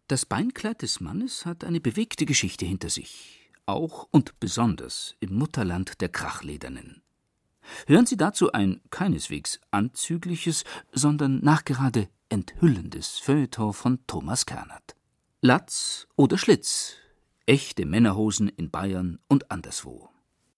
Das Beinkleid des Mannes hat eine bewegte Geschichte hinter sich, auch und besonders im Mutterland der Krachledernen. Hören Sie dazu ein keineswegs anzügliches, sondern nachgerade enthüllendes Feuilleton von Thomas Kernert. Latz oder Schlitz, echte Männerhosen in Bayern und anderswo.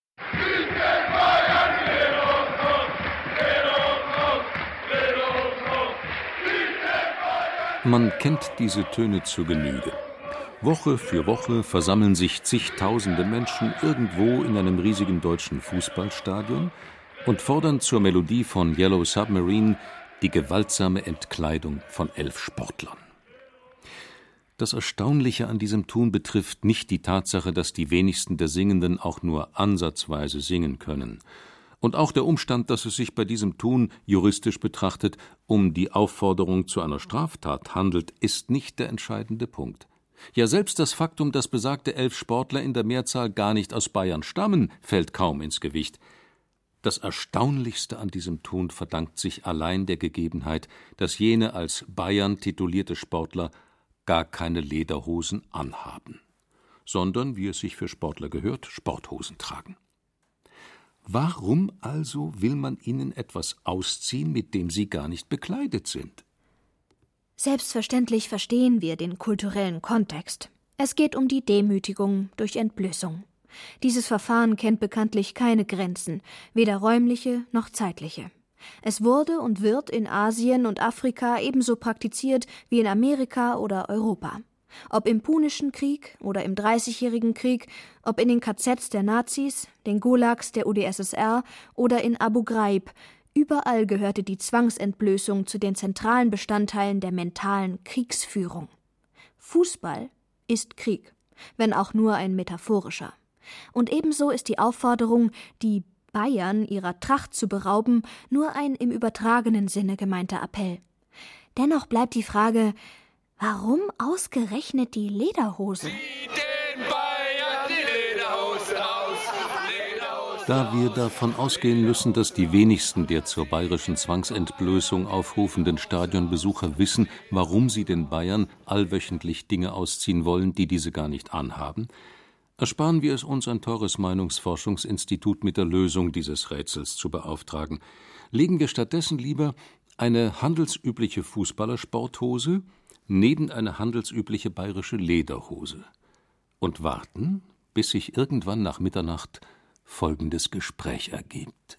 Man kennt diese Töne zur Genüge. Woche für Woche versammeln sich zigtausende Menschen irgendwo in einem riesigen deutschen Fußballstadion und fordern zur Melodie von Yellow Submarine die gewaltsame Entkleidung von 11 Sportlern. Das Erstaunliche an diesem Tun betrifft nicht die Tatsache, dass die wenigsten der Singenden auch nur ansatzweise singen können. Und auch der Umstand, dass es sich bei diesem Tun, juristisch betrachtet, um die Aufforderung zu einer Straftat handelt, ist nicht der entscheidende Punkt. Ja, selbst das Faktum, dass besagte 11 Sportler in der Mehrzahl gar nicht aus Bayern stammen, fällt kaum ins Gewicht. Das Erstaunlichste an diesem Tun verdankt sich allein der Gegebenheit, dass jene als Bayern titulierte Sportler gar keine Lederhosen anhaben, sondern, wie es sich für Sportler gehört, Sporthosen tragen. Warum also will man ihnen etwas ausziehen, mit dem sie gar nicht bekleidet sind? Selbstverständlich verstehen wir den kulturellen Kontext. Es geht um die Demütigung durch Entblößung. Dieses Verfahren kennt bekanntlich keine Grenzen, weder räumliche noch zeitliche. Es wurde und wird in Asien und Afrika ebenso praktiziert wie in Amerika oder Europa. Ob im Punischen Krieg oder im Dreißigjährigen Krieg, ob in den KZs der Nazis, den Gulags der UdSSR oder in Abu Ghraib, überall gehörte die Zwangsentblößung zu den zentralen Bestandteilen der mentalen Kriegsführung. Fußball ist Krieg, wenn auch nur ein metaphorischer. Und ebenso ist die Aufforderung, die Bayern ihrer Tracht zu berauben, nur ein im übertragenen Sinne gemeinter Appell. Dennoch bleibt die Frage: Warum ausgerechnet die Lederhose? Da wir davon ausgehen müssen, dass die wenigsten der zur bayerischen Zwangsentblößung aufrufenden Stadionbesucher wissen, warum sie den Bayern allwöchentlich Dinge ausziehen wollen, die diese gar nicht anhaben, ersparen wir es uns, ein teures Meinungsforschungsinstitut mit der Lösung dieses Rätsels zu beauftragen. Legen wir stattdessen lieber eine handelsübliche Fußballersporthose neben eine handelsübliche bayerische Lederhose und warten, bis sich irgendwann nach Mitternacht folgendes Gespräch ergibt.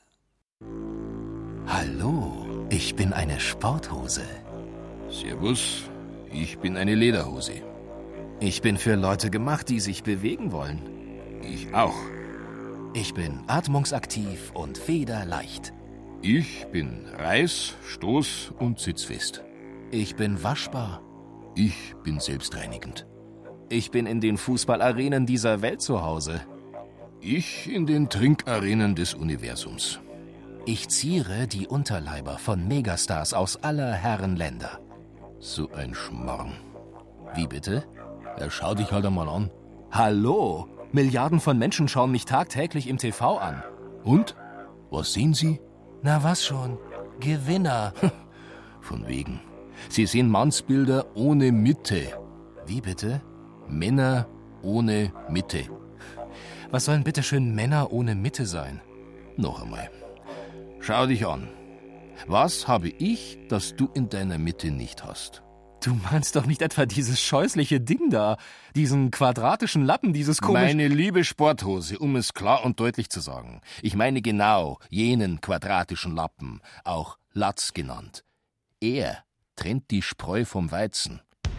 Hallo, ich bin eine Sporthose. Servus, ich bin eine Lederhose. Ich bin für Leute gemacht, die sich bewegen wollen. Ich auch. Ich bin atmungsaktiv und federleicht. Ich bin reiß-, stoß- und sitzfest. Ich bin waschbar. Ich bin selbstreinigend. Ich bin in den Fußballarenen dieser Welt zu Hause. Ich in den Trinkarenen des Universums. Ich ziere die Unterleiber von Megastars aus aller Herren Länder. So ein Schmarrn. Wie bitte? Ja, schau dich halt einmal an. Hallo? Milliarden von Menschen schauen mich tagtäglich im TV an. Und? Was sehen sie? Na was schon? Gewinner. Von wegen. Sie sehen Mannsbilder ohne Mitte. Wie bitte? Männer ohne Mitte. Was sollen bitteschön Männer ohne Mitte sein? Noch einmal. Schau dich an. Was habe ich, das du in deiner Mitte nicht hast? Du meinst doch nicht etwa dieses scheußliche Ding da, diesen quadratischen Lappen, dieses komische... Meine liebe Sporthose, um es klar und deutlich zu sagen. Ich meine genau jenen quadratischen Lappen, auch Latz genannt. Er trennt die Spreu vom Weizen.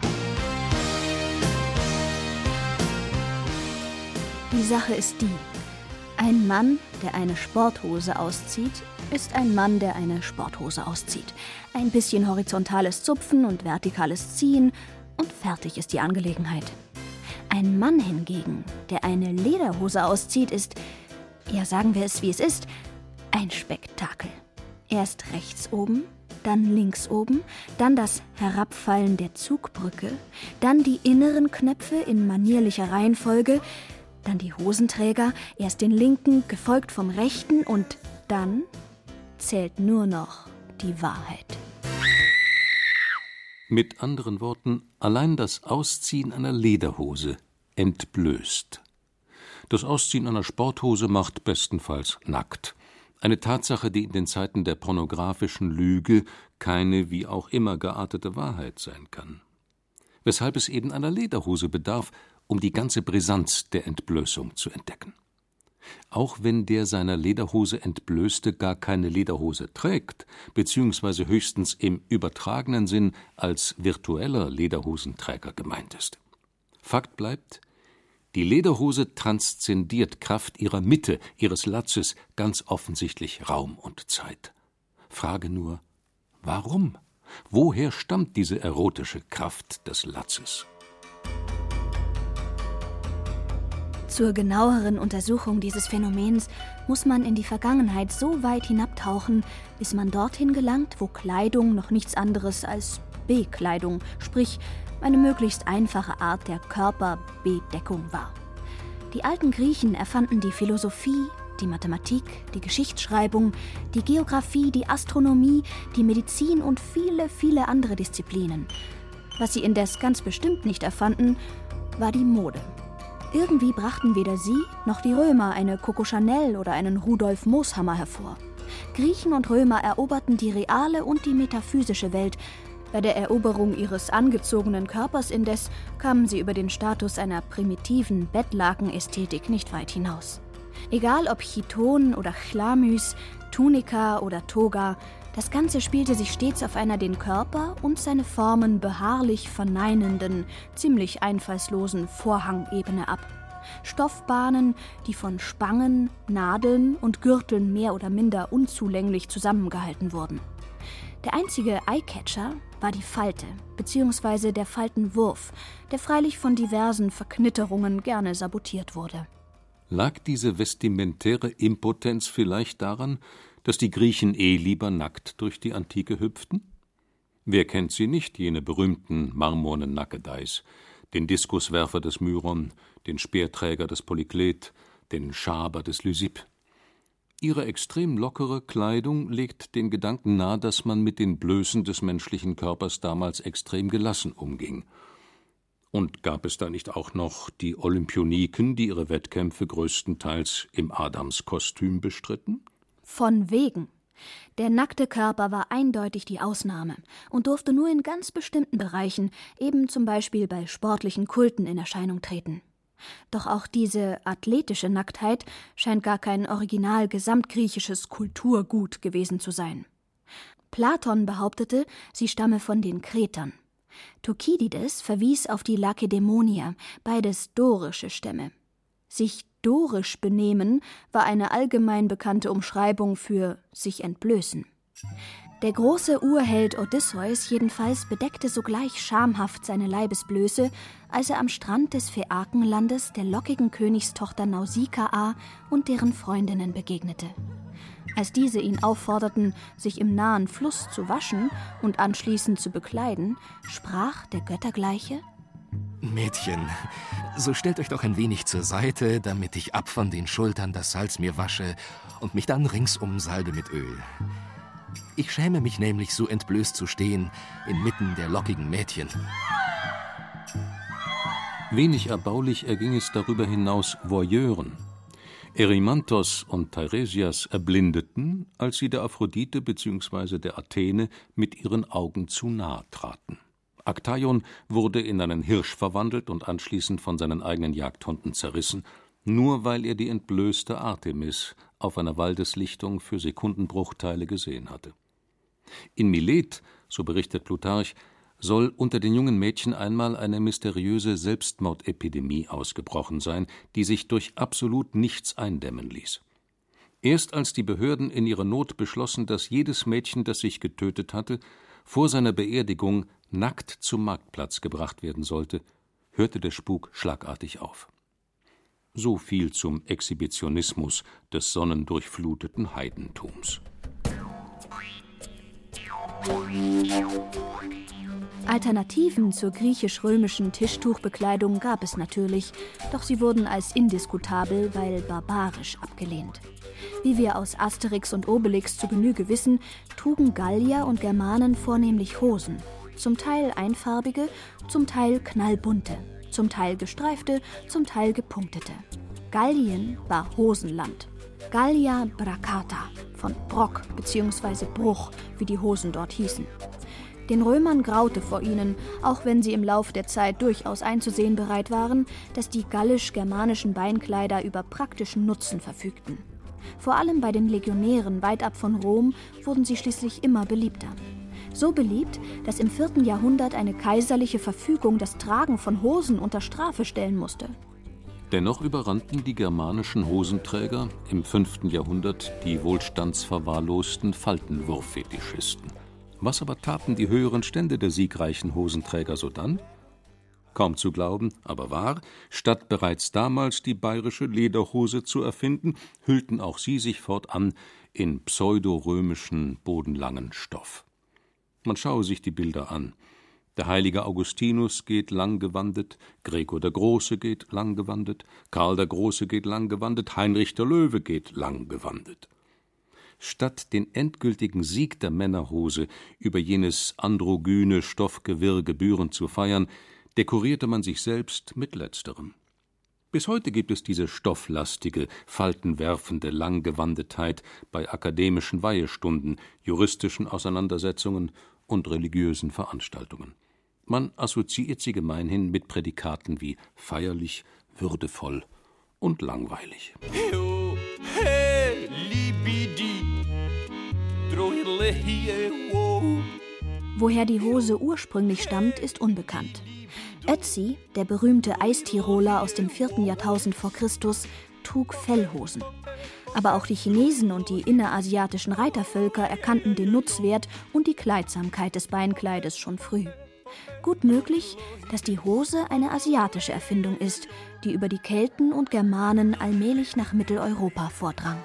Die Sache ist die: Ein Mann, der eine Sporthose auszieht, ist ein Mann, der eine Sporthose auszieht. Ein bisschen horizontales Zupfen und vertikales Ziehen und fertig ist die Angelegenheit. Ein Mann hingegen, der eine Lederhose auszieht, ist, ja, sagen wir es wie es ist, ein Spektakel. Erst rechts oben, dann links oben, dann das Herabfallen der Zugbrücke, dann die inneren Knöpfe in manierlicher Reihenfolge, dann die Hosenträger, erst den linken, gefolgt vom rechten, und dann zählt nur noch die Wahrheit. Mit anderen Worten, allein das Ausziehen einer Lederhose entblößt. Das Ausziehen einer Sporthose macht bestenfalls nackt. Eine Tatsache, die in den Zeiten der pornografischen Lüge keine wie auch immer geartete Wahrheit sein kann. Weshalb es eben einer Lederhose bedarf, um die ganze Brisanz der Entblößung zu entdecken. Auch wenn der seiner Lederhose Entblößte gar keine Lederhose trägt, beziehungsweise höchstens im übertragenen Sinn als virtueller Lederhosenträger gemeint ist. Fakt bleibt, die Lederhose transzendiert Kraft ihrer Mitte, ihres Latzes, ganz offensichtlich Raum und Zeit. Frage nur, warum? Woher stammt diese erotische Kraft des Latzes? Zur genaueren Untersuchung dieses Phänomens muss man in die Vergangenheit so weit hinabtauchen, bis man dorthin gelangt, wo Kleidung noch nichts anderes als Bekleidung, sprich eine möglichst einfache Art der Körperbedeckung war. Die alten Griechen erfanden die Philosophie, die Mathematik, die Geschichtsschreibung, die Geographie, die Astronomie, die Medizin und viele, viele andere Disziplinen. Was sie indes ganz bestimmt nicht erfanden, war die Mode. Irgendwie brachten weder sie noch die Römer eine Coco Chanel oder einen Rudolf Mooshammer hervor. Griechen und Römer eroberten die reale und die metaphysische Welt. Bei der Eroberung ihres angezogenen Körpers indes kamen sie über den Status einer primitiven Bettlakenästhetik nicht weit hinaus. Egal ob Chiton oder Chlamys, Tunika oder Toga, das Ganze spielte sich stets auf einer den Körper und seine Formen beharrlich verneinenden, ziemlich einfallslosen Vorhangebene ab. Stoffbahnen, die von Spangen, Nadeln und Gürteln mehr oder minder unzulänglich zusammengehalten wurden. Der einzige Eyecatcher war die Falte bzw. der Faltenwurf, der freilich von diversen Verknitterungen gerne sabotiert wurde. Lag diese vestimentäre Impotenz vielleicht daran, dass die Griechen lieber nackt durch die Antike hüpften? Wer kennt sie nicht, jene berühmten marmornen Nackedeis, den Diskuswerfer des Myron, den Speerträger des Polyklet, den Schaber des Lysipp? Ihre extrem lockere Kleidung legt den Gedanken nahe, dass man mit den Blößen des menschlichen Körpers damals extrem gelassen umging. Und gab es da nicht auch noch die Olympioniken, die ihre Wettkämpfe größtenteils im Adamskostüm bestritten? Von wegen. Der nackte Körper war eindeutig die Ausnahme und durfte nur in ganz bestimmten Bereichen, eben zum Beispiel bei sportlichen Kulten, in Erscheinung treten. Doch auch diese athletische Nacktheit scheint gar kein original gesamtgriechisches Kulturgut gewesen zu sein. Platon behauptete, sie stamme von den Kretern. Thukydides verwies auf die Lakedämonier, beides dorische Stämme. Sich dorisch benehmen war eine allgemein bekannte Umschreibung für sich entblößen. Der große Urheld Odysseus jedenfalls bedeckte sogleich schamhaft seine Leibesblöße, als er am Strand des Phäakenlandes der lockigen Königstochter Nausikaa und deren Freundinnen begegnete. Als diese ihn aufforderten, sich im nahen Fluss zu waschen und anschließend zu bekleiden, sprach der Göttergleiche: Mädchen, so stellt euch doch ein wenig zur Seite, damit ich ab von den Schultern das Salz mir wasche und mich dann ringsum salbe mit Öl. Ich schäme mich nämlich, so entblößt zu stehen, inmitten der lockigen Mädchen. Wenig erbaulich erging es darüber hinaus Voyeuren. Erymanthos und Teiresias erblindeten, als sie der Aphrodite bzw. der Athene mit ihren Augen zu nahe traten. Aktaion wurde in einen Hirsch verwandelt und anschließend von seinen eigenen Jagdhunden zerrissen, nur weil er die entblößte Artemis auf einer Waldeslichtung für Sekundenbruchteile gesehen hatte. In Milet, so berichtet Plutarch, soll unter den jungen Mädchen einmal eine mysteriöse Selbstmordepidemie ausgebrochen sein, die sich durch absolut nichts eindämmen ließ. Erst als die Behörden in ihrer Not beschlossen, dass jedes Mädchen, das sich getötet hatte, vor seiner Beerdigung nackt zum Marktplatz gebracht werden sollte, hörte der Spuk schlagartig auf. So viel zum Exhibitionismus des sonnendurchfluteten Heidentums. Alternativen zur griechisch-römischen Tischtuchbekleidung gab es natürlich, doch sie wurden als indiskutabel, weil barbarisch abgelehnt. Wie wir aus Asterix und Obelix zu Genüge wissen, trugen Gallier und Germanen vornehmlich Hosen. zum Teil einfarbige, zum Teil knallbunte, zum Teil gestreifte, zum Teil gepunktete. Gallien war Hosenland. Gallia bracata, von Brock bzw. Bruch, wie die Hosen dort hießen. Den Römern graute vor ihnen, auch wenn sie im Lauf der Zeit durchaus einzusehen bereit waren, dass die gallisch-germanischen Beinkleider über praktischen Nutzen verfügten. Vor allem bei den Legionären weit ab von Rom wurden sie schließlich immer beliebter. So beliebt, dass im 4. Jahrhundert eine kaiserliche Verfügung das Tragen von Hosen unter Strafe stellen musste. Dennoch überrannten die germanischen Hosenträger im 5. Jahrhundert die wohlstandsverwahrlosten Faltenwurf-Fetischisten. Was aber taten die höheren Stände der siegreichen Hosenträger sodann? Kaum zu glauben, aber wahr, statt bereits damals die bayerische Lederhose zu erfinden, hüllten auch sie sich fortan in pseudorömischen, bodenlangen Stoff. Man schaue sich die Bilder an. Der heilige Augustinus geht langgewandet, Gregor der Große geht langgewandet, Karl der Große geht langgewandet, Heinrich der Löwe geht langgewandet. Statt den endgültigen Sieg der Männerhose über jenes androgyne Stoffgewirr gebührend zu feiern, dekorierte man sich selbst mit letzterem. Bis heute gibt es diese stofflastige, faltenwerfende Langgewandetheit bei akademischen Weihestunden, juristischen Auseinandersetzungen und religiösen Veranstaltungen. Man assoziiert sie gemeinhin mit Prädikaten wie feierlich, würdevoll und langweilig. Woher die Hose ursprünglich stammt, ist unbekannt. Ötzi, der berühmte Eistiroler aus dem 4. Jahrtausend vor Christus, trug Fellhosen. Aber auch die Chinesen und die innerasiatischen Reitervölker erkannten den Nutzwert und die Kleidsamkeit des Beinkleides schon früh. Gut möglich, dass die Hose eine asiatische Erfindung ist, die über die Kelten und Germanen allmählich nach Mitteleuropa vordrang.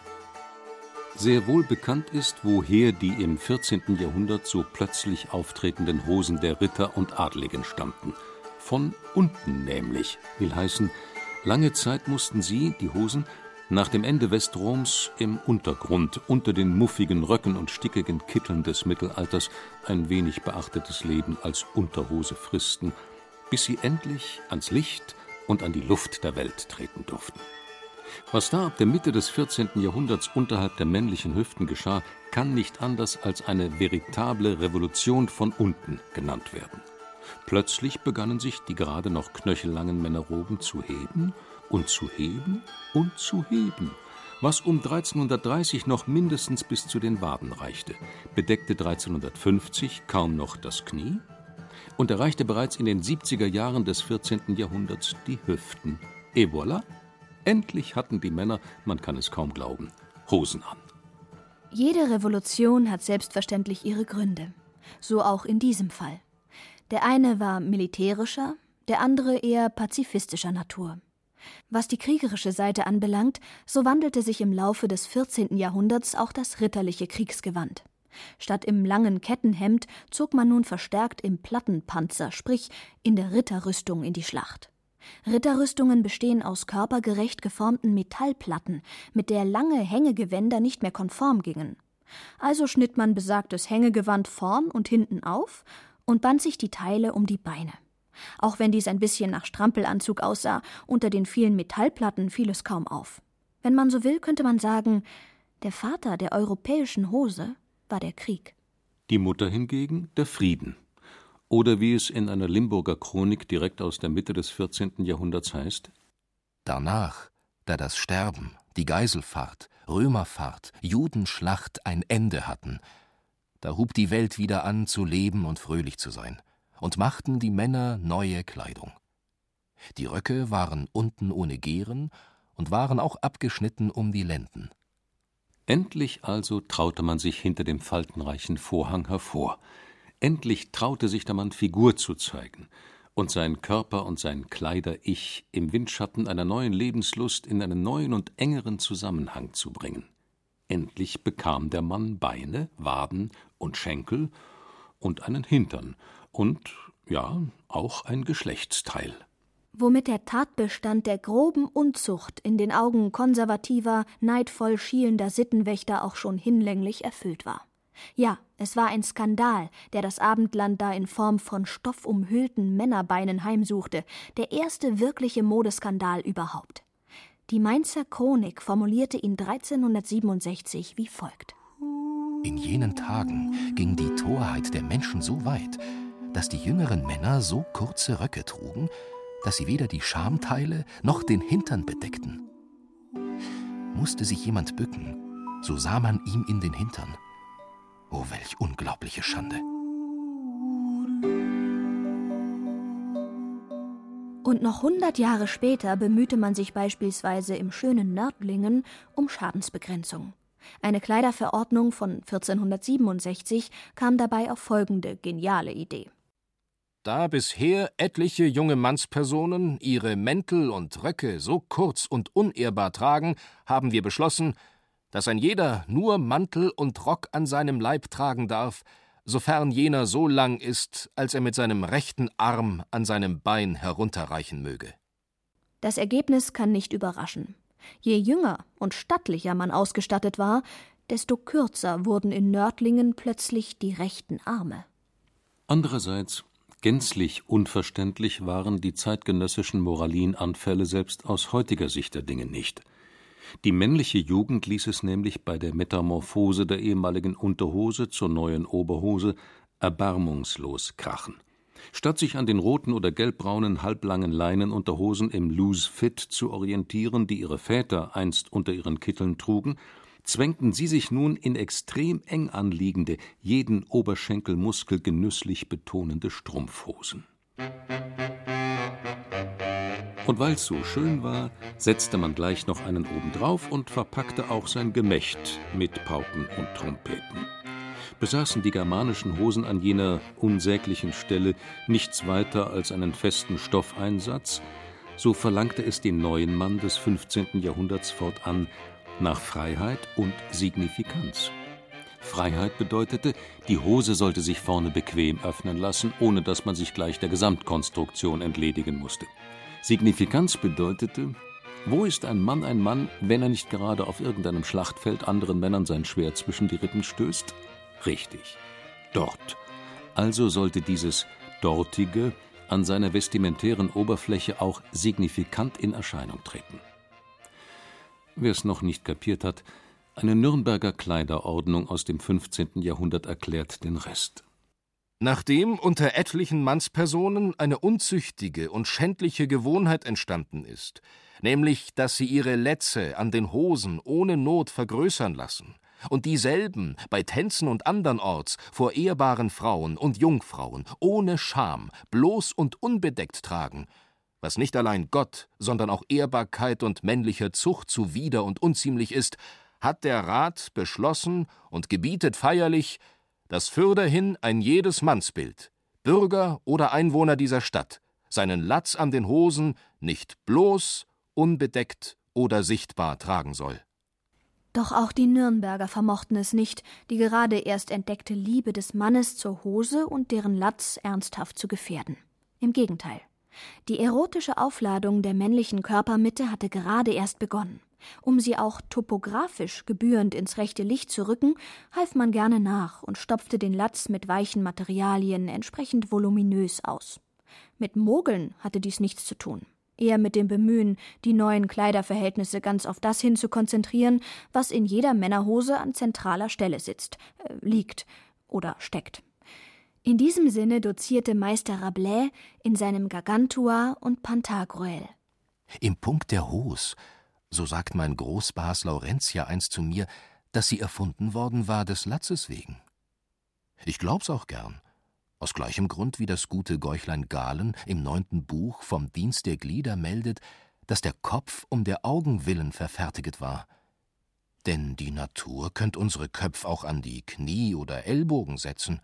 Sehr wohl bekannt ist, woher die im 14. Jahrhundert so plötzlich auftretenden Hosen der Ritter und Adligen stammten. Von unten nämlich, will heißen, lange Zeit mussten sie, die Hosen, nach dem Ende Westroms im Untergrund, unter den muffigen Röcken und stickigen Kitteln des Mittelalters, ein wenig beachtetes Leben als Unterhose fristen, bis sie endlich ans Licht und an die Luft der Welt treten durften. Was da ab der Mitte des 14. Jahrhunderts unterhalb der männlichen Hüften geschah, kann nicht anders als eine veritable Revolution von unten genannt werden. Plötzlich begannen sich die gerade noch knöchellangen Männerroben zu heben und zu heben und zu heben, was um 1330 noch mindestens bis zu den Waden reichte, bedeckte 1350 kaum noch das Knie und erreichte bereits in den 70er Jahren des 14. Jahrhunderts die Hüften. Et voilà! Endlich hatten die Männer, man kann es kaum glauben, Hosen an. Jede Revolution hat selbstverständlich ihre Gründe. So auch in diesem Fall. Der eine war militärischer, der andere eher pazifistischer Natur. Was die kriegerische Seite anbelangt, so wandelte sich im Laufe des 14. Jahrhunderts auch das ritterliche Kriegsgewand. Statt im langen Kettenhemd zog man nun verstärkt im Plattenpanzer, sprich in der Ritterrüstung in die Schlacht. Ritterrüstungen bestehen aus körpergerecht geformten Metallplatten, mit der lange Hängegewänder nicht mehr konform gingen. Also schnitt man besagtes Hängegewand vorn und hinten auf und band sich die Teile um die Beine. Auch wenn dies ein bisschen nach Strampelanzug aussah, unter den vielen Metallplatten fiel es kaum auf. Wenn man so will, könnte man sagen, der Vater der europäischen Hose war der Krieg. Die Mutter hingegen der Frieden. Oder wie es in einer Limburger Chronik direkt aus der Mitte des 14. Jahrhunderts heißt: Danach, da das Sterben, die Geiselfahrt, Römerfahrt, Judenschlacht ein Ende hatten, da hub die Welt wieder an zu leben und fröhlich zu sein, und machten die Männer neue Kleidung. Die Röcke waren unten ohne Gehren und waren auch abgeschnitten um die Lenden. Endlich also traute man sich hinter dem faltenreichen Vorhang hervor. Endlich traute sich der Mann Figur zu zeigen und sein Körper und sein Kleider-Ich im Windschatten einer neuen Lebenslust in einen neuen und engeren Zusammenhang zu bringen. Endlich bekam der Mann Beine, Waden und Schenkel und einen Hintern und, ja, auch ein Geschlechtsteil. Womit der Tatbestand der groben Unzucht in den Augen konservativer, neidvoll schielender Sittenwächter auch schon hinlänglich erfüllt war. Ja, Es war ein Skandal, der das Abendland da in Form von stoffumhüllten Männerbeinen heimsuchte, der erste wirkliche Modeskandal überhaupt. Die Mainzer Chronik formulierte ihn 1367 wie folgt: In jenen Tagen ging die Torheit der Menschen so weit, dass die jüngeren Männer so kurze Röcke trugen, dass sie weder die Schamteile noch den Hintern bedeckten. Musste sich jemand bücken, so sah man ihm in den Hintern. Oh, welch unglaubliche Schande! Und noch 100 Jahre später bemühte man sich beispielsweise im schönen Nördlingen um Schadensbegrenzung. Eine Kleiderverordnung von 1467 kam dabei auf folgende geniale Idee. Da bisher etliche junge Mannspersonen ihre Mäntel und Röcke so kurz und unehrbar tragen, haben wir beschlossen, dass ein jeder nur Mantel und Rock an seinem Leib tragen darf, sofern jener so lang ist, als er mit seinem rechten Arm an seinem Bein herunterreichen möge. Das Ergebnis kann nicht überraschen. Je jünger und stattlicher man ausgestattet war, desto kürzer wurden in Nördlingen plötzlich die rechten Arme. Andererseits gänzlich unverständlich waren die zeitgenössischen Moralinanfälle selbst aus heutiger Sicht der Dinge nicht. Die männliche Jugend ließ es nämlich bei der Metamorphose der ehemaligen Unterhose zur neuen Oberhose erbarmungslos krachen. Statt sich an den roten oder gelbbraunen halblangen Leinenunterhosen im Loose Fit zu orientieren, die ihre Väter einst unter ihren Kitteln trugen, zwängten sie sich nun in extrem eng anliegende, jeden Oberschenkelmuskel genüsslich betonende Strumpfhosen. Und weil's so schön war, setzte man gleich noch einen obendrauf und verpackte auch sein Gemächt mit Pauken und Trompeten. Besaßen die germanischen Hosen an jener unsäglichen Stelle nichts weiter als einen festen Stoffeinsatz, so verlangte es den neuen Mann des 15. Jahrhunderts fortan nach Freiheit und Signifikanz. Freiheit bedeutete, die Hose sollte sich vorne bequem öffnen lassen, ohne dass man sich gleich der Gesamtkonstruktion entledigen musste. Signifikanz bedeutete, wo ist ein Mann, wenn er nicht gerade auf irgendeinem Schlachtfeld anderen Männern sein Schwert zwischen die Rippen stößt? Richtig, dort. Also sollte dieses Dortige an seiner vestimentären Oberfläche auch signifikant in Erscheinung treten. Wer es noch nicht kapiert hat, eine Nürnberger Kleiderordnung aus dem 15. Jahrhundert erklärt den Rest. Nachdem unter etlichen Mannspersonen eine unzüchtige und schändliche Gewohnheit entstanden ist, nämlich, dass sie ihre Lätze an den Hosen ohne Not vergrößern lassen und dieselben bei Tänzen und andernorts vor ehrbaren Frauen und Jungfrauen ohne Scham, bloß und unbedeckt tragen, was nicht allein Gott, sondern auch Ehrbarkeit und männlicher Zucht zuwider und unziemlich ist, hat der Rat beschlossen und gebietet feierlich, dass fürderhin ein jedes Mannsbild, Bürger oder Einwohner dieser Stadt, seinen Latz an den Hosen nicht bloß, unbedeckt oder sichtbar tragen soll. Doch auch die Nürnberger vermochten es nicht, die gerade erst entdeckte Liebe des Mannes zur Hose und deren Latz ernsthaft zu gefährden. Im Gegenteil. Die erotische Aufladung der männlichen Körpermitte hatte gerade erst begonnen. Um sie auch topografisch gebührend ins rechte Licht zu rücken, half man gerne nach und stopfte den Latz mit weichen Materialien entsprechend voluminös aus. Mit Mogeln hatte dies nichts zu tun, eher mit dem Bemühen, die neuen Kleiderverhältnisse ganz auf das hin zu konzentrieren, was in jeder Männerhose an zentraler Stelle liegt oder steckt. In diesem Sinne dozierte Meister Rabelais in seinem Gargantua und Pantagruel. Im Punkt der Hose, so sagt mein Großbas Laurentia einst zu mir, dass sie erfunden worden war des Latzes wegen. Ich glaub's auch gern. Aus gleichem Grund wie das gute Gäuchlein Galen im 9. Buch vom Dienst der Glieder meldet, dass der Kopf um der Augen willen verfertiget war. Denn die Natur könnt unsere Köpf auch an die Knie oder Ellbogen setzen.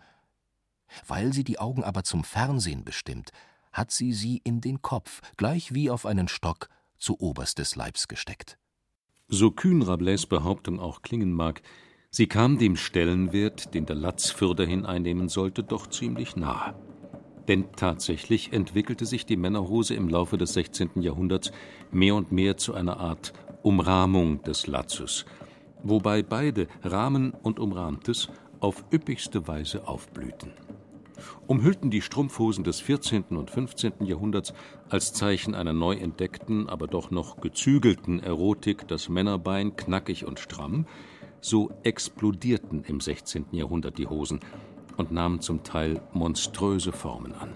Weil sie die Augen aber zum Fernsehen bestimmt, hat sie in den Kopf, gleich wie auf einen Stock, zu oberst des Leibs gesteckt. So kühn Rabelais' Behauptung auch klingen mag, sie kam dem Stellenwert, den der Latz fürderhin einnehmen sollte, doch ziemlich nahe. Denn tatsächlich entwickelte sich die Männerhose im Laufe des 16. Jahrhunderts mehr und mehr zu einer Art Umrahmung des Latzes, wobei beide Rahmen und Umrahmtes auf üppigste Weise aufblühten. Umhüllten die Strumpfhosen des 14. und 15. Jahrhunderts als Zeichen einer neu entdeckten, aber doch noch gezügelten Erotik das Männerbein knackig und stramm, so explodierten im 16. Jahrhundert die Hosen und nahmen zum Teil monströse Formen an.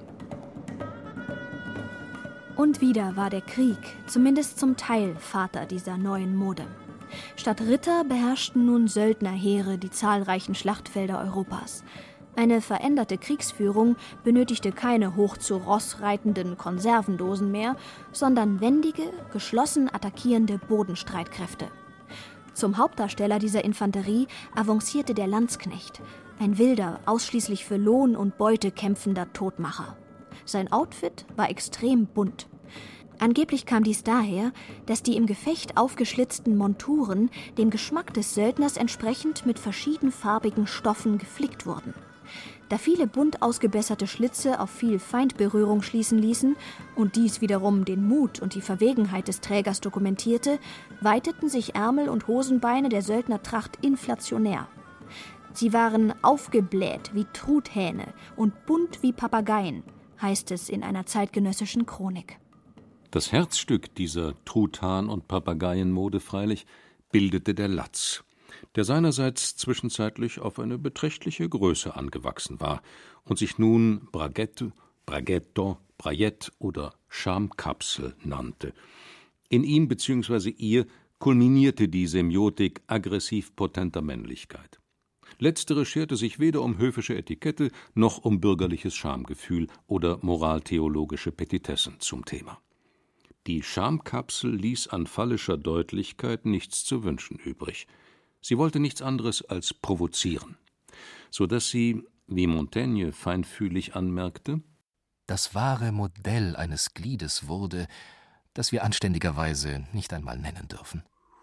Und wieder war der Krieg, zumindest zum Teil, Vater dieser neuen Mode. Statt Ritter beherrschten nun Söldnerheere die zahlreichen Schlachtfelder Europas. Eine veränderte Kriegsführung benötigte keine hoch zu Ross reitenden Konservendosen mehr, sondern wendige, geschlossen attackierende Bodenstreitkräfte. Zum Hauptdarsteller dieser Infanterie avancierte der Landsknecht, ein wilder, ausschließlich für Lohn und Beute kämpfender Todmacher. Sein Outfit war extrem bunt. Angeblich kam dies daher, dass die im Gefecht aufgeschlitzten Monturen dem Geschmack des Söldners entsprechend mit verschiedenfarbigen Stoffen geflickt wurden. Da viele bunt ausgebesserte Schlitze auf viel Feindberührung schließen ließen und dies wiederum den Mut und die Verwegenheit des Trägers dokumentierte, weiteten sich Ärmel und Hosenbeine der Söldnertracht inflationär. Sie waren aufgebläht wie Truthähne und bunt wie Papageien, heißt es in einer zeitgenössischen Chronik. Das Herzstück dieser Truthahn- und Papageienmode freilich bildete der Latz, der seinerseits zwischenzeitlich auf eine beträchtliche Größe angewachsen war und sich nun Braguette, Braghetto, Brayette oder Schamkapsel nannte. In ihm bzw. ihr kulminierte die Semiotik aggressiv potenter Männlichkeit. Letztere scherte sich weder um höfische Etikette noch um bürgerliches Schamgefühl oder moraltheologische Petitessen zum Thema. Die Schamkapsel ließ an phallischer Deutlichkeit nichts zu wünschen übrig. Sie wollte nichts anderes als provozieren, so dass sie, wie Montaigne feinfühlig anmerkte, das wahre Modell eines Gliedes wurde, das wir anständigerweise nicht einmal nennen dürfen.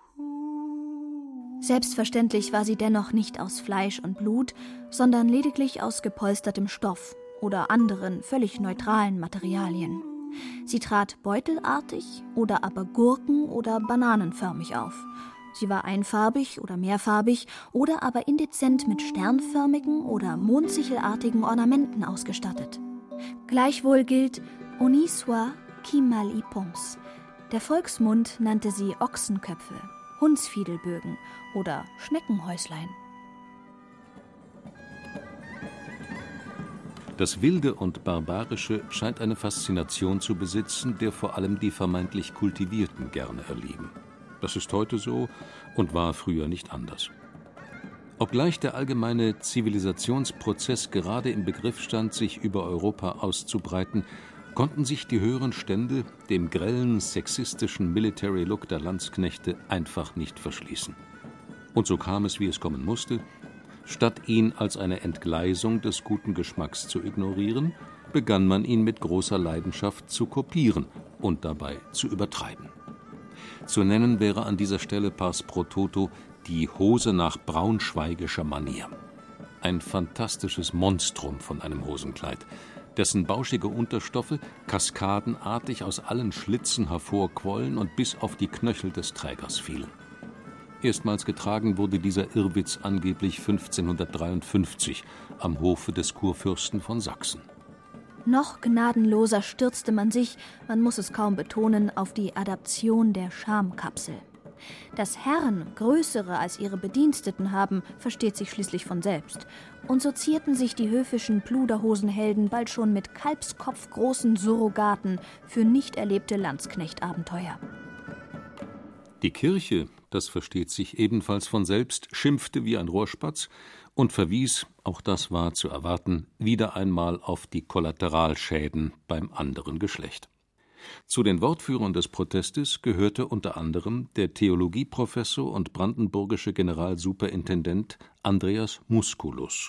Selbstverständlich war sie dennoch nicht aus Fleisch und Blut, sondern lediglich aus gepolstertem Stoff oder anderen, völlig neutralen Materialien. Sie trat beutelartig oder aber gurken- oder bananenförmig auf. Sie war einfarbig oder mehrfarbig oder aber indezent mit sternförmigen oder mondsichelartigen Ornamenten ausgestattet. Gleichwohl gilt «Honi soit qui mal y pense». Der Volksmund nannte sie Ochsenköpfe, Hundsfiedelbögen oder Schneckenhäuslein. Das Wilde und Barbarische scheint eine Faszination zu besitzen, der vor allem die vermeintlich Kultivierten gerne erliegen. Das ist heute so und war früher nicht anders. Obgleich der allgemeine Zivilisationsprozess gerade im Begriff stand, sich über Europa auszubreiten, konnten sich die höheren Stände dem grellen, sexistischen Military Look der Landsknechte einfach nicht verschließen. Und so kam es, wie es kommen musste. Statt ihn als eine Entgleisung des guten Geschmacks zu ignorieren, begann man ihn mit großer Leidenschaft zu kopieren und dabei zu übertreiben. Zu nennen wäre an dieser Stelle pars pro toto die Hose nach braunschweigischer Manier. Ein fantastisches Monstrum von einem Hosenkleid, dessen bauschige Unterstoffe kaskadenartig aus allen Schlitzen hervorquollen und bis auf die Knöchel des Trägers fielen. Erstmals getragen wurde dieser Irrwitz angeblich 1553 am Hofe des Kurfürsten von Sachsen. Noch gnadenloser stürzte man sich, man muss es kaum betonen, auf die Adaption der Schamkapsel. Dass Herren größere als ihre Bediensteten haben, versteht sich schließlich von selbst. Und so zierten sich die höfischen Pluderhosenhelden bald schon mit kalbskopfgroßen Surrogaten für nicht erlebte Landsknechtabenteuer. Die Kirche, das versteht sich ebenfalls von selbst, schimpfte wie ein Rohrspatz und verwies, auch das war zu erwarten, wieder einmal auf die Kollateralschäden beim anderen Geschlecht. Zu den Wortführern des Protestes gehörte unter anderem der Theologieprofessor und brandenburgische Generalsuperintendent Andreas Musculus.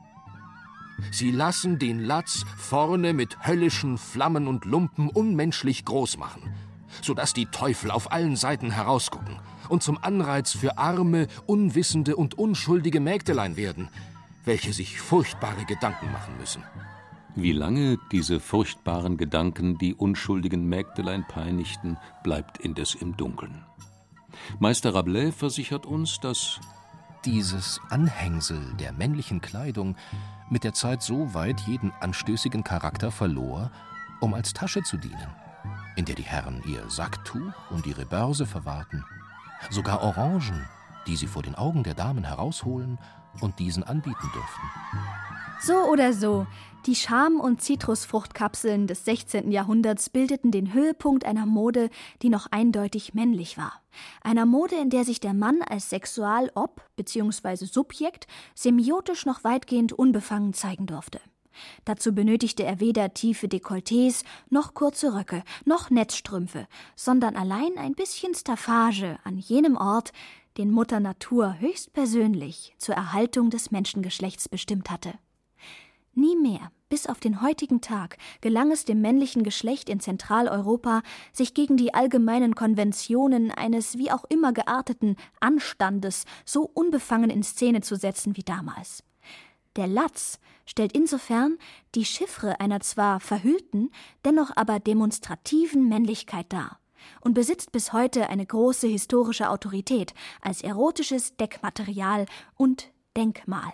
Sie lassen den Latz vorne mit höllischen Flammen und Lumpen unmenschlich groß machen, sodass die Teufel auf allen Seiten herausgucken und zum Anreiz für arme, unwissende und unschuldige Mägdelein werden, welche sich furchtbare Gedanken machen müssen. Wie lange diese furchtbaren Gedanken die unschuldigen Mägdelein peinigten, bleibt indes im Dunkeln. Meister Rabelais versichert uns, dass dieses Anhängsel der männlichen Kleidung mit der Zeit so weit jeden anstößigen Charakter verlor, um als Tasche zu dienen, in der die Herren ihr Sacktuch und ihre Börse verwahrten, sogar Orangen, die sie vor den Augen der Damen herausholen und diesen anbieten durften. So oder so, die Scham- und Zitrusfruchtkapseln des 16. Jahrhunderts bildeten den Höhepunkt einer Mode, die noch eindeutig männlich war. Einer Mode, in der sich der Mann als Sexualob bzw. Subjekt semiotisch noch weitgehend unbefangen zeigen durfte. Dazu benötigte er weder tiefe Dekolletés, noch kurze Röcke, noch Netzstrümpfe, sondern allein ein bisschen Staffage an jenem Ort, den Mutter Natur höchstpersönlich zur Erhaltung des Menschengeschlechts bestimmt hatte. Nie mehr, bis auf den heutigen Tag, gelang es dem männlichen Geschlecht in Zentraleuropa, sich gegen die allgemeinen Konventionen eines wie auch immer gearteten Anstandes so unbefangen in Szene zu setzen wie damals. Der Latz stellt insofern die Chiffre einer zwar verhüllten, dennoch aber demonstrativen Männlichkeit dar und besitzt bis heute eine große historische Autorität als erotisches Deckmaterial und Denkmal.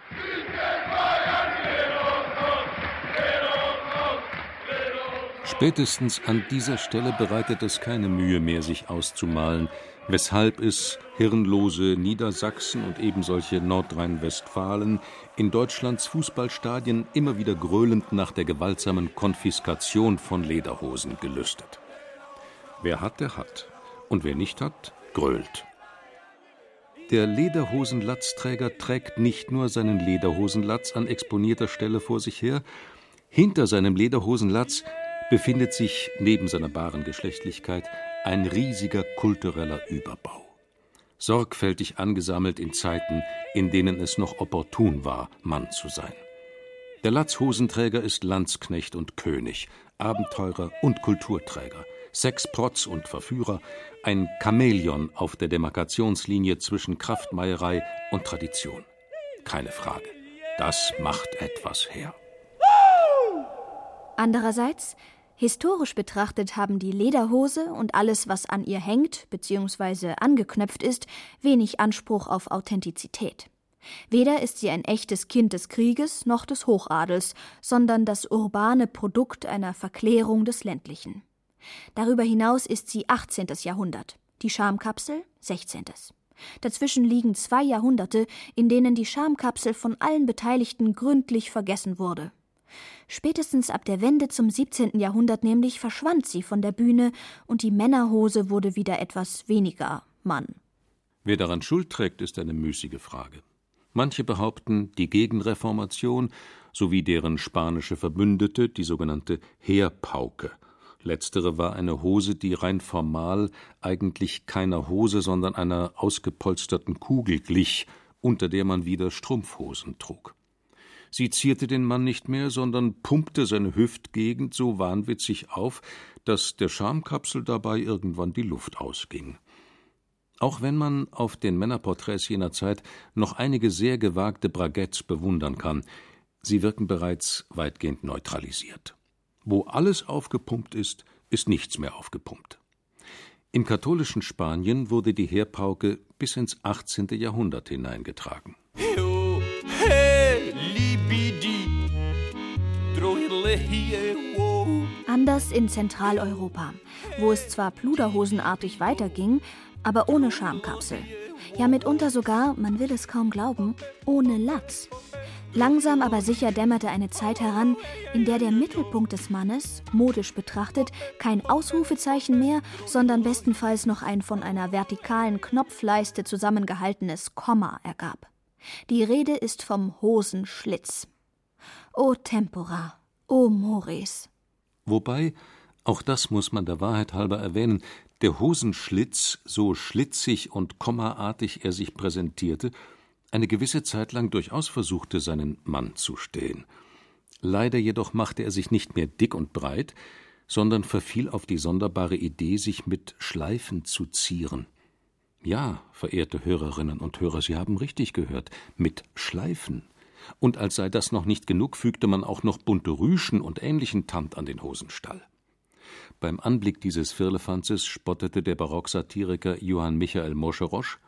Spätestens an dieser Stelle bereitet es keine Mühe mehr, sich auszumalen, weshalb es hirnlose Niedersachsen und ebensolche Nordrhein-Westfalen in Deutschlands Fußballstadien immer wieder gröhlend nach der gewaltsamen Konfiskation von Lederhosen gelüstet. Wer hat, der hat. Und wer nicht hat, grölt. Der Lederhosenlatzträger trägt nicht nur seinen Lederhosenlatz an exponierter Stelle vor sich her, hinter seinem Lederhosenlatz befindet sich neben seiner wahren Geschlechtlichkeit ein riesiger kultureller Überbau. Sorgfältig angesammelt in Zeiten, in denen es noch opportun war, Mann zu sein. Der Latzhosenträger ist Landsknecht und König, Abenteurer und Kulturträger, Sexprotz und Verführer, ein Chamäleon auf der Demarkationslinie zwischen Kraftmeierei und Tradition. Keine Frage, das macht etwas her. Andererseits, historisch betrachtet haben die Lederhose und alles, was an ihr hängt bzw. angeknöpft ist, wenig Anspruch auf Authentizität. Weder ist sie ein echtes Kind des Krieges noch des Hochadels, sondern das urbane Produkt einer Verklärung des Ländlichen. Darüber hinaus ist sie 18. Jahrhundert, die Schamkapsel 16. Dazwischen liegen 2 Jahrhunderte, in denen die Schamkapsel von allen Beteiligten gründlich vergessen wurde. Spätestens ab der Wende zum 17. Jahrhundert nämlich verschwand sie von der Bühne und die Männerhose wurde wieder etwas weniger Mann. Wer daran Schuld trägt, ist eine müßige Frage. Manche behaupten, die Gegenreformation sowie deren spanische Verbündete, die sogenannte Heerpauke. Letztere war eine Hose, die rein formal eigentlich keiner Hose, sondern einer ausgepolsterten Kugel glich, unter der man wieder Strumpfhosen trug. Sie zierte den Mann nicht mehr, sondern pumpte seine Hüftgegend so wahnwitzig auf, dass der Schamkapsel dabei irgendwann die Luft ausging. Auch wenn man auf den Männerporträts jener Zeit noch einige sehr gewagte Braguettes bewundern kann, sie wirken bereits weitgehend neutralisiert. Wo alles aufgepumpt ist, ist nichts mehr aufgepumpt. Im katholischen Spanien wurde die Heerpauke bis ins 18. Jahrhundert hineingetragen. Anders in Zentraleuropa, wo es zwar pluderhosenartig weiterging, aber ohne Schamkapsel. Ja, mitunter sogar, man will es kaum glauben, ohne Latz. Langsam aber sicher dämmerte eine Zeit heran, in der der Mittelpunkt des Mannes, modisch betrachtet, kein Ausrufezeichen mehr, sondern bestenfalls noch ein von einer vertikalen Knopfleiste zusammengehaltenes Komma ergab. Die Rede ist vom Hosenschlitz. O tempora, o mores. Wobei, auch das muss man der Wahrheit halber erwähnen, der Hosenschlitz, so schlitzig und kommaartig er sich präsentierte, eine gewisse Zeit lang durchaus versuchte, seinen Mann zu stehen. Leider jedoch machte er sich nicht mehr dick und breit, sondern verfiel auf die sonderbare Idee, sich mit Schleifen zu zieren. Ja, verehrte Hörerinnen und Hörer, Sie haben richtig gehört, mit Schleifen. Und als sei das noch nicht genug, fügte man auch noch bunte Rüschen und ähnlichen Tand an den Hosenstall. Beim Anblick dieses Firlefanzes spottete der Barocksatiriker Johann Michael Moscherosch: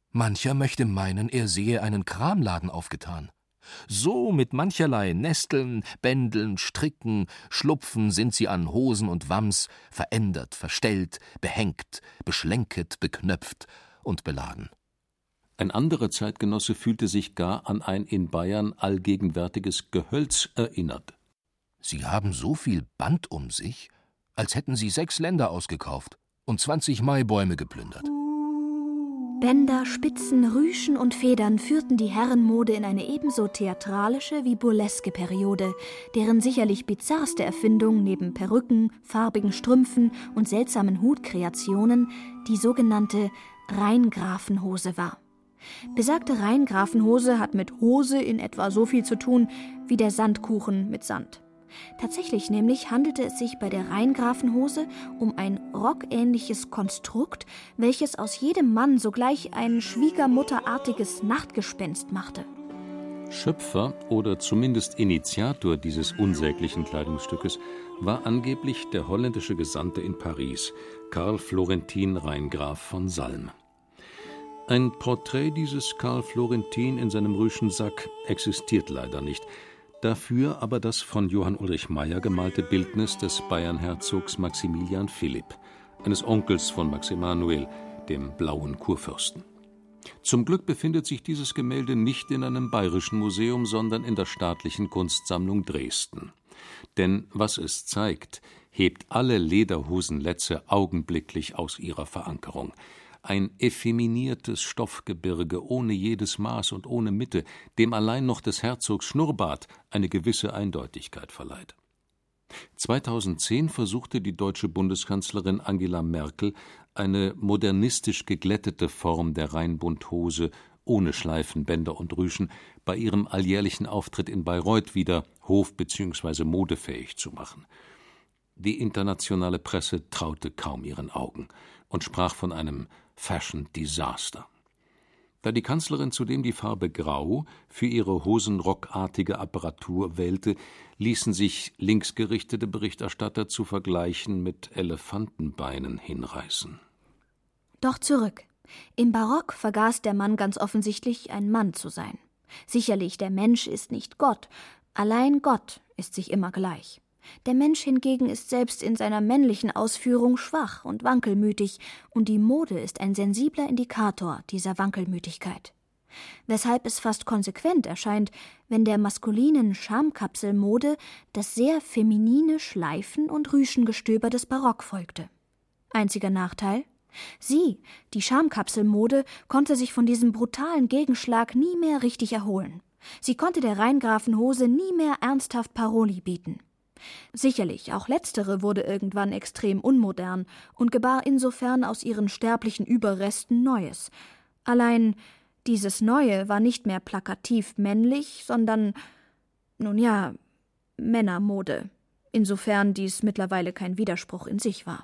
Mancher möchte meinen, er sehe einen Kramladen aufgetan. So mit mancherlei Nesteln, Bändeln, Stricken, Schlupfen sind sie an Hosen und Wams verändert, verstellt, behängt, beschlenket, beknöpft und beladen. Ein anderer Zeitgenosse fühlte sich gar an ein in Bayern allgegenwärtiges Gehölz erinnert. Sie haben so viel Band um sich, als hätten sie 6 Länder ausgekauft und 20 Maibäume geplündert. Bänder, Spitzen, Rüschen und Federn führten die Herrenmode in eine ebenso theatralische wie burleske Periode, deren sicherlich bizarrste Erfindung neben Perücken, farbigen Strümpfen und seltsamen Hutkreationen die sogenannte Rheingrafenhose war. Besagte Rheingrafenhose hat mit Hose in etwa so viel zu tun wie der Sandkuchen mit Sand. Tatsächlich nämlich handelte es sich bei der Rheingrafenhose um ein rockähnliches Konstrukt, welches aus jedem Mann sogleich ein schwiegermutterartiges Nachtgespenst machte. Schöpfer oder zumindest Initiator dieses unsäglichen Kleidungsstückes war angeblich der holländische Gesandte in Paris, Karl Florentin Rheingraf von Salm. Ein Porträt dieses Karl Florentin in seinem Rüschensack existiert leider nicht. Dafür aber das von Johann Ulrich Meyer gemalte Bildnis des Bayernherzogs Maximilian Philipp, eines Onkels von Max Emanuel, dem blauen Kurfürsten. Zum Glück befindet sich dieses Gemälde nicht in einem bayerischen Museum, sondern in der Staatlichen Kunstsammlung Dresden. Denn was es zeigt, hebt alle Lederhosenletze augenblicklich aus ihrer Verankerung. Ein effeminiertes Stoffgebirge ohne jedes Maß und ohne Mitte, dem allein noch des Herzogs Schnurrbart eine gewisse Eindeutigkeit verleiht. 2010 versuchte die deutsche Bundeskanzlerin Angela Merkel, eine modernistisch geglättete Form der Rheinbundhose ohne Schleifen, Bänder und Rüschen bei ihrem alljährlichen Auftritt in Bayreuth wieder hof- bzw. modefähig zu machen. Die internationale Presse traute kaum ihren Augen und sprach von einem Fashion Disaster. Da die Kanzlerin zudem die Farbe Grau für ihre hosenrockartige Apparatur wählte, ließen sich linksgerichtete Berichterstatter zu Vergleichen mit Elefantenbeinen hinreißen. Doch zurück. Im Barock vergaß der Mann ganz offensichtlich, ein Mann zu sein. Sicherlich, der Mensch ist nicht Gott, allein Gott ist sich immer gleich. Der Mensch hingegen ist selbst in seiner männlichen Ausführung schwach und wankelmütig, und die Mode ist ein sensibler Indikator dieser Wankelmütigkeit. Weshalb es fast konsequent erscheint, wenn der maskulinen Schamkapselmode das sehr feminine Schleifen- und Rüschengestöber des Barock folgte. Einziger Nachteil? Sie, die Schamkapselmode, konnte sich von diesem brutalen Gegenschlag nie mehr richtig erholen. Sie konnte der Rheingrafenhose nie mehr ernsthaft Paroli bieten. Sicherlich, auch letztere wurde irgendwann extrem unmodern und gebar insofern aus ihren sterblichen Überresten Neues. Allein dieses Neue war nicht mehr plakativ männlich, sondern, nun ja, Männermode, insofern dies mittlerweile kein Widerspruch in sich war.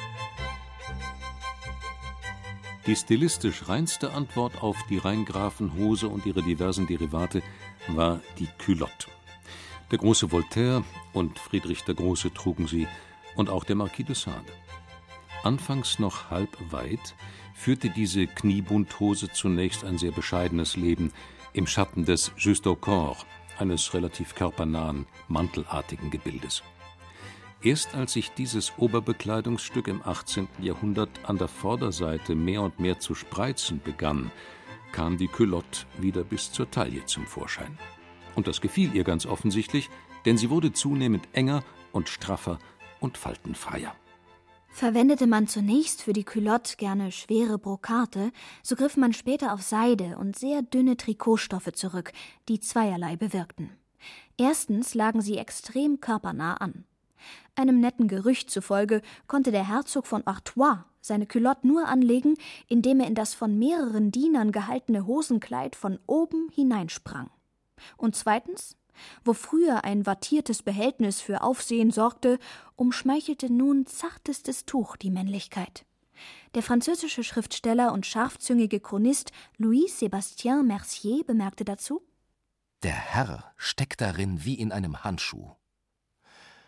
Die stilistisch reinste Antwort auf die Rheingrafenhose und ihre diversen Derivate war die Culotte. Der große Voltaire und Friedrich der Große trugen sie, und auch der Marquis de Sade. Anfangs noch halb weit, führte diese Kniebundhose zunächst ein sehr bescheidenes Leben im Schatten des Juste au corps, eines relativ körpernahen, mantelartigen Gebildes. Erst als sich dieses Oberbekleidungsstück im 18. Jahrhundert an der Vorderseite mehr und mehr zu spreizen begann, kam die Culotte wieder bis zur Taille zum Vorschein. Und das gefiel ihr ganz offensichtlich, denn sie wurde zunehmend enger und straffer und faltenfreier. Verwendete man zunächst für die Culotte gerne schwere Brokate, so griff man später auf Seide und sehr dünne Trikotstoffe zurück, die zweierlei bewirkten. Erstens lagen sie extrem körpernah an. Einem netten Gerücht zufolge konnte der Herzog von Artois seine Culotte nur anlegen, indem er in das von mehreren Dienern gehaltene Hosenkleid von oben hineinsprang. Und zweitens, wo früher ein wattiertes Behältnis für Aufsehen sorgte, umschmeichelte nun zartestes Tuch die Männlichkeit. Der französische Schriftsteller und scharfzüngige Chronist Louis-Sébastien Mercier bemerkte dazu: Der Herr steckt darin wie in einem Handschuh.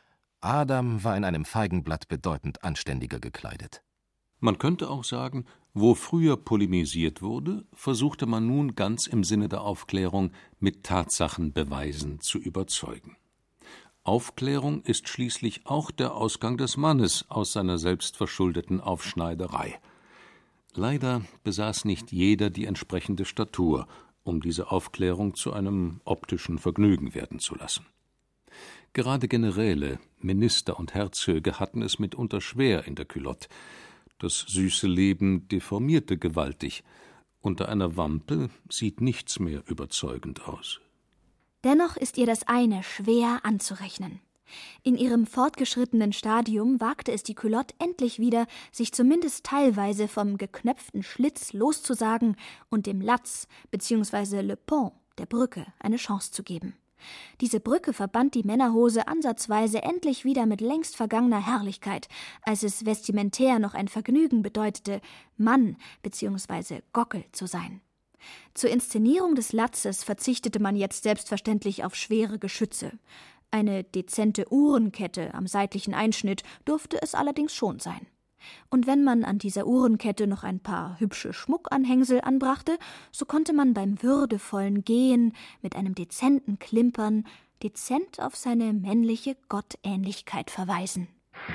Adam war in einem Feigenblatt bedeutend anständiger gekleidet. Man könnte auch sagen, Wo früher polemisiert wurde, versuchte man nun ganz im Sinne der Aufklärung mit Tatsachenbeweisen zu überzeugen. Aufklärung ist schließlich auch der Ausgang des Mannes aus seiner selbstverschuldeten Aufschneiderei. Leider besaß nicht jeder die entsprechende Statur, um diese Aufklärung zu einem optischen Vergnügen werden zu lassen. Gerade Generäle, Minister und Herzöge hatten es mitunter schwer in der Culotte. Das süße Leben deformierte gewaltig. Unter einer Wampe sieht nichts mehr überzeugend aus. Dennoch ist ihr das eine schwer anzurechnen. In ihrem fortgeschrittenen Stadium wagte es die Culotte endlich wieder, sich zumindest teilweise vom geknöpften Schlitz loszusagen und dem Latz bzw. Le Pont, der Brücke, eine Chance zu geben. Diese Brücke verband die Männerhose ansatzweise endlich wieder mit längst vergangener Herrlichkeit, als es vestimentär noch ein Vergnügen bedeutete, Mann bzw. Gockel zu sein. Zur Inszenierung des Latzes verzichtete man jetzt selbstverständlich auf schwere Geschütze. Eine dezente Uhrenkette am seitlichen Einschnitt durfte es allerdings schon sein. Und wenn man an dieser Uhrenkette noch ein paar hübsche Schmuckanhängsel anbrachte, so konnte man beim würdevollen Gehen mit einem dezenten Klimpern dezent auf seine männliche Gottähnlichkeit verweisen.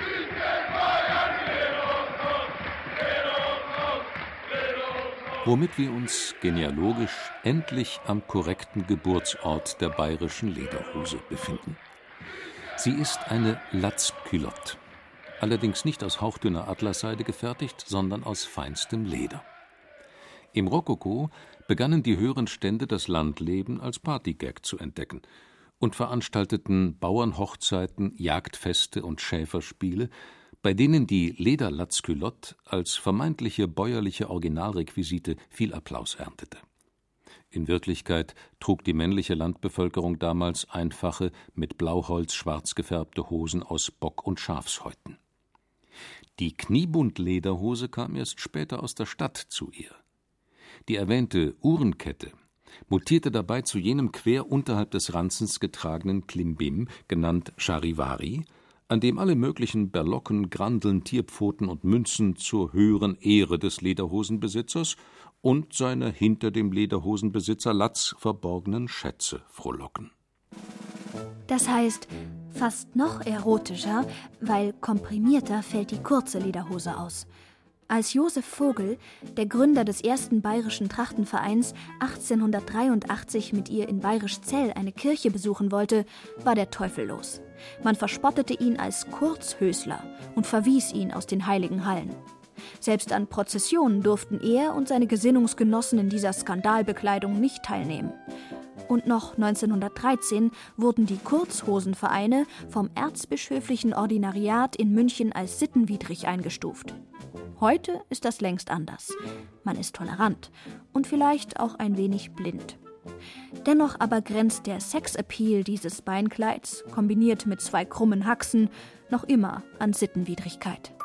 Womit wir uns genealogisch endlich am korrekten Geburtsort der bayerischen Lederhose befinden. Sie ist eine Latzculotte. Allerdings nicht aus hauchdünner Atlasseide gefertigt, sondern aus feinstem Leder. Im Rokoko begannen die höheren Stände das Landleben als Partygag zu entdecken und veranstalteten Bauernhochzeiten, Jagdfeste und Schäferspiele, bei denen die Lederlatzculotte als vermeintliche bäuerliche Originalrequisite viel Applaus erntete. In Wirklichkeit trug die männliche Landbevölkerung damals einfache, mit Blauholz schwarz gefärbte Hosen aus Bock- und Schafshäuten. Die Kniebundlederhose kam erst später aus der Stadt zu ihr. Die erwähnte Uhrenkette mutierte dabei zu jenem quer unterhalb des Ranzens getragenen Klimbim, genannt Charivari, an dem alle möglichen Berlocken, Grandeln, Tierpfoten und Münzen zur höheren Ehre des Lederhosenbesitzers und seiner hinter dem Lederhosenbesitzer Latz verborgenen Schätze frohlocken. Das heißt, fast noch erotischer, weil komprimierter fällt die kurze Lederhose aus. Als Josef Vogel, der Gründer des ersten bayerischen Trachtenvereins, 1883 mit ihr in Bayerischzell eine Kirche besuchen wollte, war der Teufel los. Man verspottete ihn als Kurzhösler und verwies ihn aus den heiligen Hallen. Selbst an Prozessionen durften er und seine Gesinnungsgenossen in dieser Skandalbekleidung nicht teilnehmen. Und noch 1913 wurden die Kurzhosenvereine vom erzbischöflichen Ordinariat in München als sittenwidrig eingestuft. Heute ist das längst anders. Man ist tolerant und vielleicht auch ein wenig blind. Dennoch aber grenzt der Sexappeal dieses Beinkleids, kombiniert mit 2 krummen Haxen, noch immer an Sittenwidrigkeit.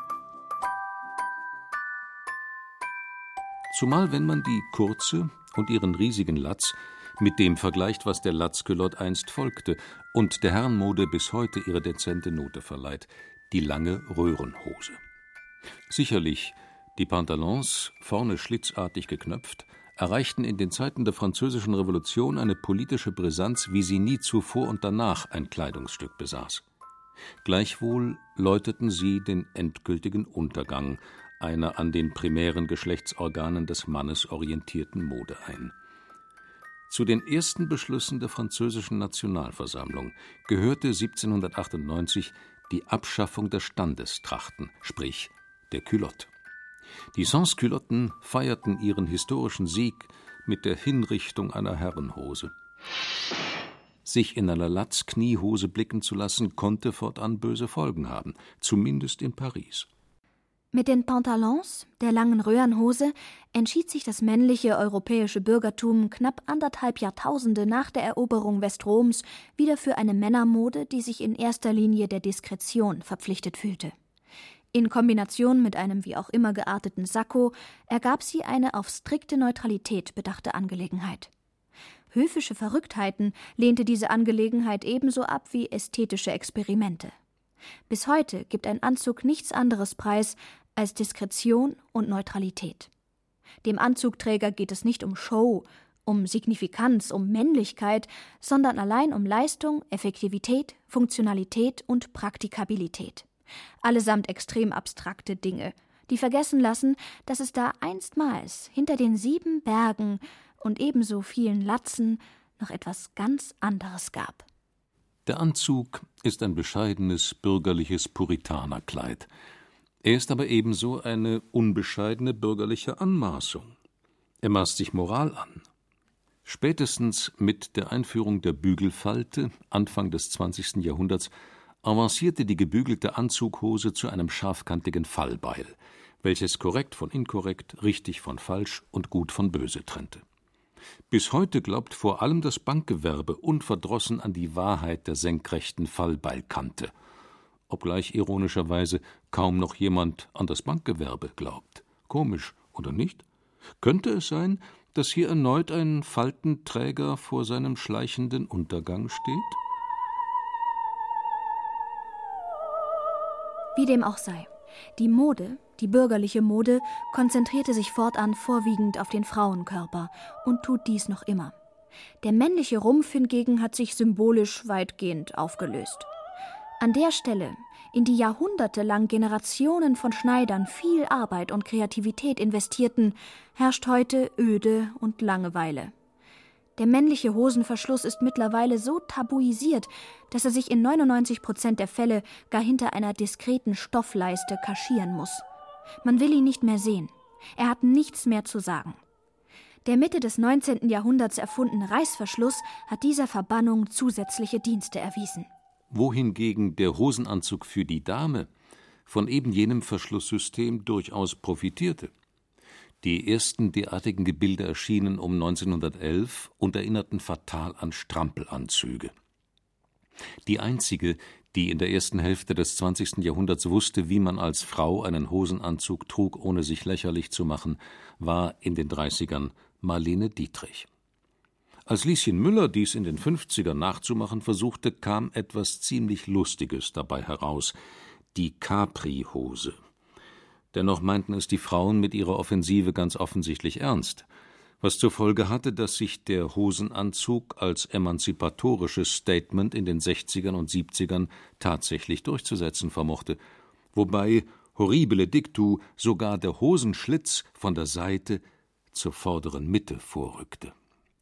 Zumal wenn man die kurze und ihren riesigen Latz mit dem vergleicht, was der Latzculotte einst folgte und der Herrenmode bis heute ihre dezente Note verleiht, die lange Röhrenhose. Sicherlich, die Pantalons, vorne schlitzartig geknöpft, erreichten in den Zeiten der Französischen Revolution eine politische Brisanz, wie sie nie zuvor und danach ein Kleidungsstück besaß. Gleichwohl läuteten sie den endgültigen Untergang einer an den primären Geschlechtsorganen des Mannes orientierten Mode ein. Zu den ersten Beschlüssen der französischen Nationalversammlung gehörte 1798 die Abschaffung der Standestrachten, sprich der Culotte. Die Sansculotten feierten ihren historischen Sieg mit der Hinrichtung einer Herrenhose. Sich in einer Latz-Kniehose blicken zu lassen, konnte fortan böse Folgen haben, zumindest in Paris. Mit den Pantalons, der langen Röhrenhose, entschied sich das männliche europäische Bürgertum knapp 1,5 Jahrtausende nach der Eroberung Westroms wieder für eine Männermode, die sich in erster Linie der Diskretion verpflichtet fühlte. In Kombination mit einem wie auch immer gearteten Sakko ergab sie eine auf strikte Neutralität bedachte Angelegenheit. Höfische Verrücktheiten lehnte diese Angelegenheit ebenso ab wie ästhetische Experimente. Bis heute gibt ein Anzug nichts anderes preis als Diskretion und Neutralität. Dem Anzugträger geht es nicht um Show, um Signifikanz, um Männlichkeit, sondern allein um Leistung, Effektivität, Funktionalität und Praktikabilität. Allesamt extrem abstrakte Dinge, die vergessen lassen, dass es da einstmals hinter den 7 Bergen und ebenso vielen Latzen noch etwas ganz anderes gab. Der Anzug ist ein bescheidenes, bürgerliches Puritanerkleid. Er ist aber ebenso eine unbescheidene bürgerliche Anmaßung. Er maßt sich Moral an. Spätestens mit der Einführung der Bügelfalte, Anfang des 20. Jahrhunderts, avancierte die gebügelte Anzughose zu einem scharfkantigen Fallbeil, welches korrekt von inkorrekt, richtig von falsch und gut von böse trennte. Bis heute glaubt vor allem das Bankgewerbe unverdrossen an die Wahrheit der senkrechten Fallbeilkante, obgleich ironischerweise kaum noch jemand an das Bankgewerbe glaubt. Komisch, oder nicht? Könnte es sein, dass hier erneut ein Faltenträger vor seinem schleichenden Untergang steht? Wie dem auch sei, die Mode, die bürgerliche Mode, konzentrierte sich fortan vorwiegend auf den Frauenkörper und tut dies noch immer. Der männliche Rumpf hingegen hat sich symbolisch weitgehend aufgelöst. An der Stelle, in die jahrhundertelang Generationen von Schneidern viel Arbeit und Kreativität investierten, herrscht heute Öde und Langeweile. Der männliche Hosenverschluss ist mittlerweile so tabuisiert, dass er sich in 99% der Fälle gar hinter einer diskreten Stoffleiste kaschieren muss. Man will ihn nicht mehr sehen. Er hat nichts mehr zu sagen. Der Mitte des 19. Jahrhunderts erfundene Reißverschluss hat dieser Verbannung zusätzliche Dienste erwiesen. Wohingegen der Hosenanzug für die Dame von eben jenem Verschlusssystem durchaus profitierte. Die ersten derartigen Gebilde erschienen um 1911 und erinnerten fatal an Strampelanzüge. Die einzige, die in der ersten Hälfte des 20. Jahrhunderts wusste, wie man als Frau einen Hosenanzug trug, ohne sich lächerlich zu machen, war in den 30ern Marlene Dietrich. Als Lieschen Müller dies in den 50ern nachzumachen versuchte, kam etwas ziemlich Lustiges dabei heraus: die Capri-Hose. Dennoch meinten es die Frauen mit ihrer Offensive ganz offensichtlich ernst, was zur Folge hatte, dass sich der Hosenanzug als emanzipatorisches Statement in den 60ern und 70ern tatsächlich durchzusetzen vermochte, wobei, horribile dictu, sogar der Hosenschlitz von der Seite zur vorderen Mitte vorrückte.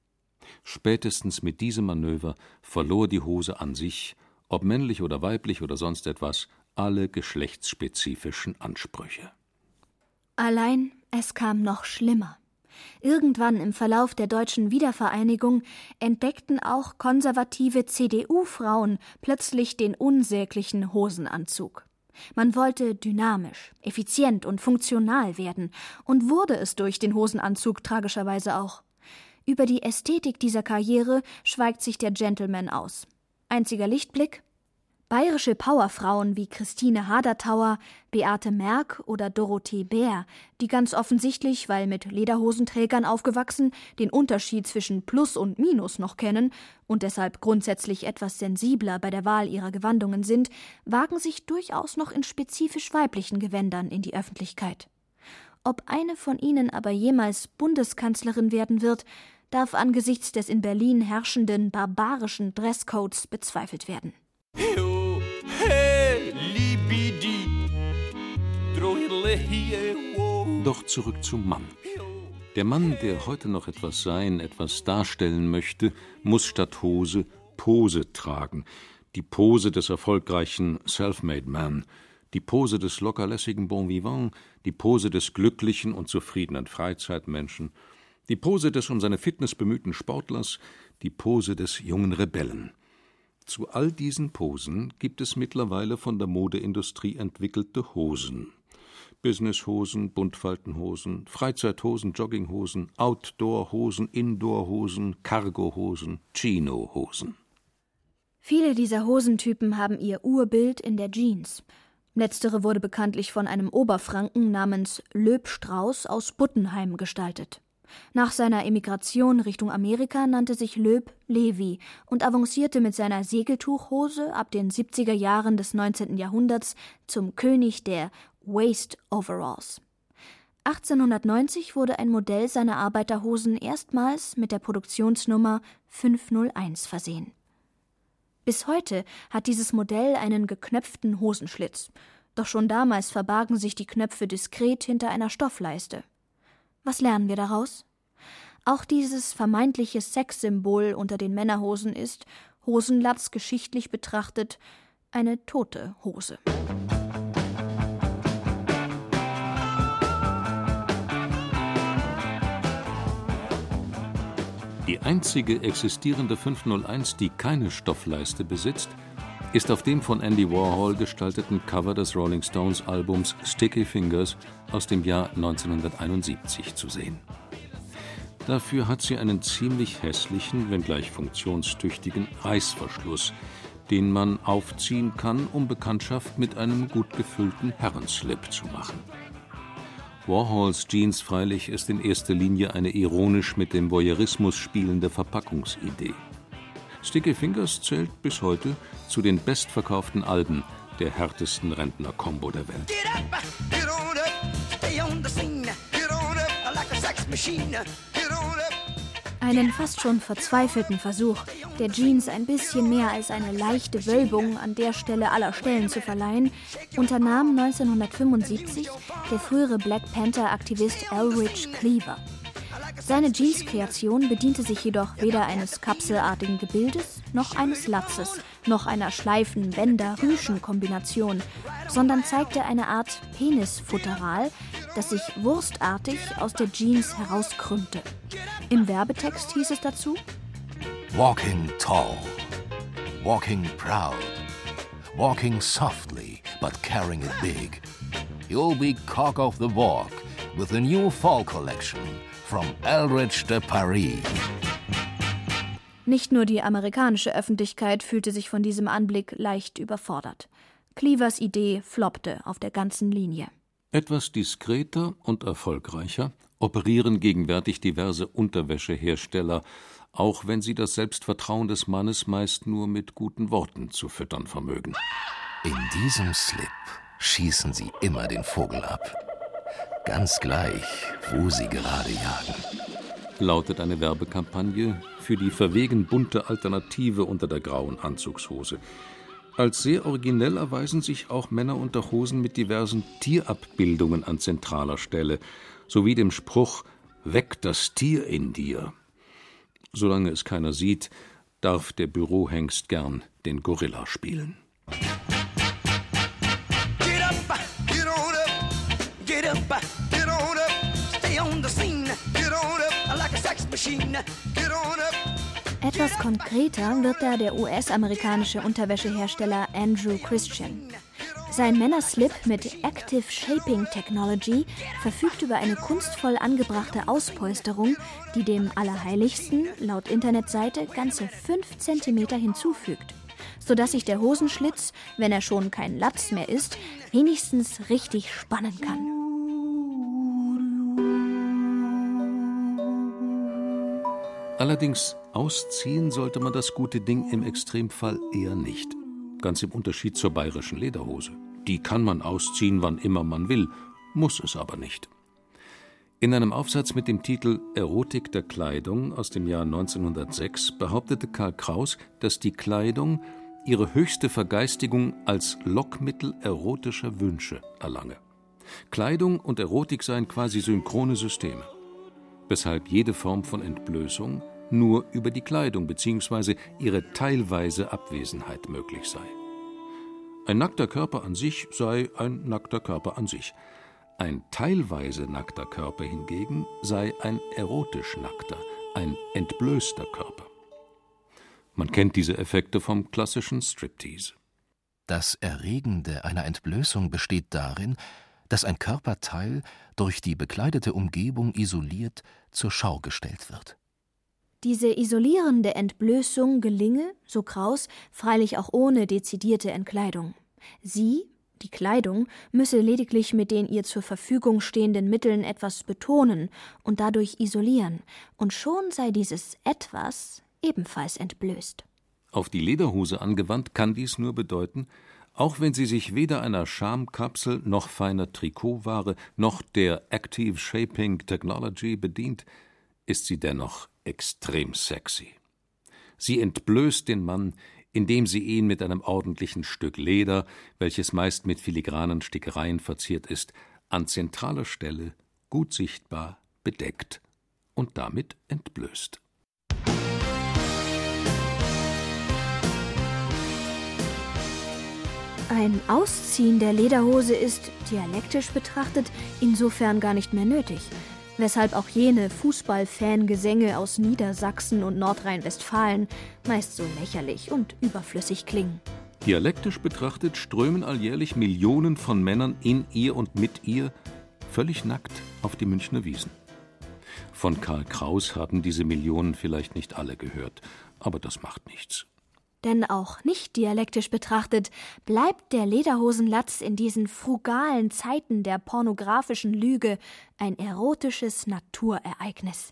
Spätestens mit diesem Manöver verlor die Hose an sich, ob männlich oder weiblich oder sonst etwas, alle geschlechtsspezifischen Ansprüche. Allein es kam noch schlimmer. Irgendwann im Verlauf der deutschen Wiedervereinigung entdeckten auch konservative CDU-Frauen plötzlich den unsäglichen Hosenanzug. Man wollte dynamisch, effizient und funktional werden und wurde es durch den Hosenanzug tragischerweise auch. Über die Ästhetik dieser Karriere schweigt sich der Gentleman aus. Einziger Lichtblick: bayerische Powerfrauen wie Christine Haderthauer, Beate Merck oder Dorothee Bär, die ganz offensichtlich, weil mit Lederhosenträgern aufgewachsen, den Unterschied zwischen Plus und Minus noch kennen und deshalb grundsätzlich etwas sensibler bei der Wahl ihrer Gewandungen sind, wagen sich durchaus noch in spezifisch weiblichen Gewändern in die Öffentlichkeit. Ob eine von ihnen aber jemals Bundeskanzlerin werden wird, darf angesichts des in Berlin herrschenden barbarischen Dresscodes bezweifelt werden. Doch zurück zum Mann. Der Mann, der heute noch etwas sein, etwas darstellen möchte, muss statt Hose Pose tragen. Die Pose des erfolgreichen Self-Made Man, die Pose des lockerlässigen Bon Vivant, die Pose des glücklichen und zufriedenen Freizeitmenschen, die Pose des um seine Fitness bemühten Sportlers, die Pose des jungen Rebellen. Zu all diesen Posen gibt es mittlerweile von der Modeindustrie entwickelte Hosen. Businesshosen, Buntfaltenhosen, Freizeithosen, Jogginghosen, Outdoorhosen, Indoorhosen, Cargohosen, Chinohosen. Viele dieser Hosentypen haben ihr Urbild in der Jeans. Letztere wurde bekanntlich von einem Oberfranken namens Loeb-Strauß aus Buttenheim gestaltet. Nach seiner Emigration Richtung Amerika nannte sich Loeb Levi und avancierte mit seiner Segeltuchhose ab den 70er Jahren des 19. Jahrhunderts zum König der Waist Overalls. 1890 wurde ein Modell seiner Arbeiterhosen erstmals mit der Produktionsnummer 501 versehen. Bis heute hat dieses Modell einen geknöpften Hosenschlitz, doch schon damals verbargen sich die Knöpfe diskret hinter einer Stoffleiste. Was lernen wir daraus? Auch dieses vermeintliche Sexsymbol unter den Männerhosen ist, Hosenlatz geschichtlich betrachtet, eine tote Hose. Die einzige existierende 501, die keine Stoffleiste besitzt, ist auf dem von Andy Warhol gestalteten Cover des Rolling Stones Albums Sticky Fingers aus dem Jahr 1971 zu sehen. Dafür hat sie einen ziemlich hässlichen, wenngleich funktionstüchtigen Reißverschluss, den man aufziehen kann, um Bekanntschaft mit einem gut gefüllten Herrenslip zu machen. Warhols Jeans freilich ist in erster Linie eine ironisch mit dem Voyeurismus spielende Verpackungsidee. Sticky Fingers zählt bis heute zu den bestverkauften Alben der härtesten Rentner-Kombo der Welt. Einen fast schon verzweifelten Versuch, der Jeans ein bisschen mehr als eine leichte Wölbung an der Stelle aller Stellen zu verleihen, unternahm 1975 der frühere Black Panther-Aktivist Elridge Cleaver. Seine Jeans-Kreation bediente sich jedoch weder eines kapselartigen Gebildes, noch eines Latzes, noch einer Schleifen-Bänder-Rüschen-Kombination, sondern zeigte eine Art Penisfutteral, das sich wurstartig aus der Jeans herauskrümmte. Im Werbetext hieß es dazu: Walking tall, walking proud, walking softly but carrying it big. You'll be cock of the walk with the new fall collection from Elridge de Paris. Nicht nur die amerikanische Öffentlichkeit fühlte sich von diesem Anblick leicht überfordert. Cleavers Idee floppte auf der ganzen Linie. Etwas diskreter und erfolgreicher operieren gegenwärtig diverse Unterwäschehersteller, auch wenn sie das Selbstvertrauen des Mannes meist nur mit guten Worten zu füttern vermögen. In diesem Slip schießen sie immer den Vogel ab. Ganz gleich, wo sie gerade jagen. Lautet eine Werbekampagne für die verwegen bunte Alternative unter der grauen Anzugshose. Als sehr originell erweisen sich auch Männerunterhosen mit diversen Tierabbildungen an zentraler Stelle, sowie dem Spruch »Weck das Tier in dir«. Solange es keiner sieht, darf der Bürohengst gern den Gorilla spielen. Get up, get on up, get up, get on up, stay on the scene, get on up, like a sex machine, get on up. Etwas konkreter wird da der US-amerikanische Unterwäschehersteller Andrew Christian. Sein Männerslip mit Active Shaping Technology verfügt über eine kunstvoll angebrachte Auspolsterung, die dem Allerheiligsten, laut Internetseite, ganze 5 cm hinzufügt, sodass sich der Hosenschlitz, wenn er schon kein Latz mehr ist, wenigstens richtig spannen kann. Allerdings ausziehen sollte man das gute Ding im Extremfall eher nicht. Ganz im Unterschied zur bayerischen Lederhose. Die kann man ausziehen, wann immer man will, muss es aber nicht. In einem Aufsatz mit dem Titel »Erotik der Kleidung« aus dem Jahr 1906 behauptete Karl Kraus, dass die Kleidung ihre höchste Vergeistigung als Lockmittel erotischer Wünsche erlange. Kleidung und Erotik seien quasi synchrone Systeme, weshalb jede Form von Entblößung nur über die Kleidung bzw. ihre teilweise Abwesenheit möglich sei. Ein nackter Körper an sich sei ein nackter Körper an sich. Ein teilweise nackter Körper hingegen sei ein erotisch nackter, ein entblößter Körper. Man kennt diese Effekte vom klassischen Striptease. Das Erregende einer Entblößung besteht darin, dass ein Körperteil durch die bekleidete Umgebung isoliert zur Schau gestellt wird. Diese isolierende Entblößung gelinge, so Kraus, freilich auch ohne dezidierte Entkleidung. Sie, die Kleidung, müsse lediglich mit den ihr zur Verfügung stehenden Mitteln etwas betonen und dadurch isolieren, und schon sei dieses Etwas ebenfalls entblößt. Auf die Lederhose angewandt kann dies nur bedeuten, Auch wenn sie sich weder einer Schamkapsel noch feiner Trikotware noch der Active Shaping Technology bedient, ist sie dennoch extrem sexy. Sie entblößt den Mann, indem sie ihn mit einem ordentlichen Stück Leder, welches meist mit filigranen Stickereien verziert ist, an zentraler Stelle, gut sichtbar, bedeckt und damit entblößt. Ein Ausziehen der Lederhose ist, dialektisch betrachtet, insofern gar nicht mehr nötig, weshalb auch jene Fußball-Fangesänge aus Niedersachsen und Nordrhein-Westfalen meist so lächerlich und überflüssig klingen. Dialektisch betrachtet strömen alljährlich Millionen von Männern in ihr und mit ihr völlig nackt auf die Münchner Wiesen. Von Karl Kraus haben diese Millionen vielleicht nicht alle gehört, aber das macht nichts. Denn auch nicht dialektisch betrachtet bleibt der Lederhosenlatz in diesen frugalen Zeiten der pornografischen Lüge ein erotisches Naturereignis.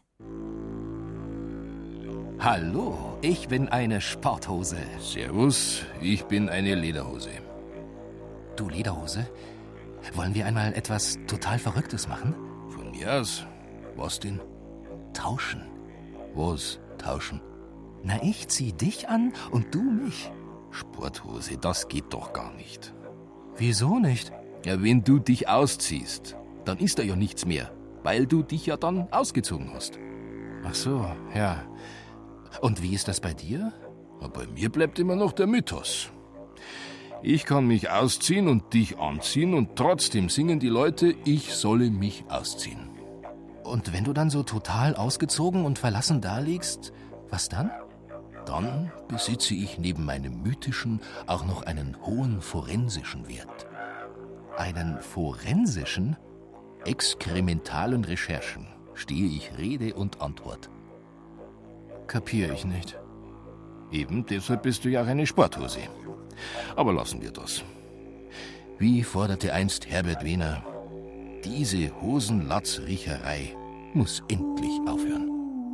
Hallo, ich bin eine Sporthose. Servus, ich bin eine Lederhose. Du Lederhose? Wollen wir einmal etwas total Verrücktes machen? Von mir aus. Was denn? Tauschen. Was tauschen? Na, ich zieh dich an und du mich. Sporthose, das geht doch gar nicht. Wieso nicht? Ja, wenn du dich ausziehst, dann ist da ja nichts mehr, weil du dich ja dann ausgezogen hast. Ach so, ja. Und wie ist das bei dir? Na, bei mir bleibt immer noch der Mythos. Ich kann mich ausziehen und dich anziehen und trotzdem singen die Leute, ich solle mich ausziehen. Und wenn du dann so total ausgezogen und verlassen daliegst, was dann? Dann besitze ich neben meinem mythischen auch noch einen hohen forensischen Wert. Einen forensischen? Exkrementalen Recherchen stehe ich Rede und Antwort. Kapiere ich nicht. Eben deshalb bist du ja auch eine Sporthose. Aber lassen wir das. Wie forderte einst Herbert Wehner, diese Hosenlatzriecherei muss endlich aufhören.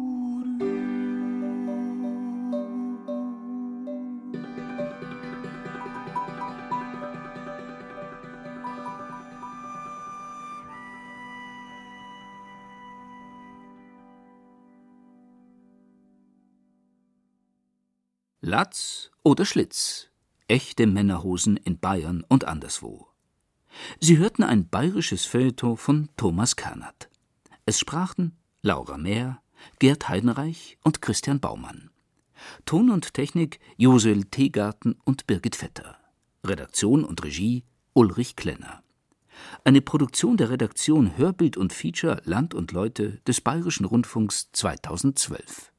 Latz oder Schlitz? Echte Männerhosen in Bayern und anderswo. Sie hörten ein bayerisches Feuilleton von Thomas Kernert. Es sprachen Laura Mehr, Gerd Heidenreich und Christian Baumann. Ton und Technik Josel Teegarten und Birgit Vetter. Redaktion und Regie Ulrich Klenner. Eine Produktion der Redaktion Hörbild und Feature Land und Leute des Bayerischen Rundfunks 2012.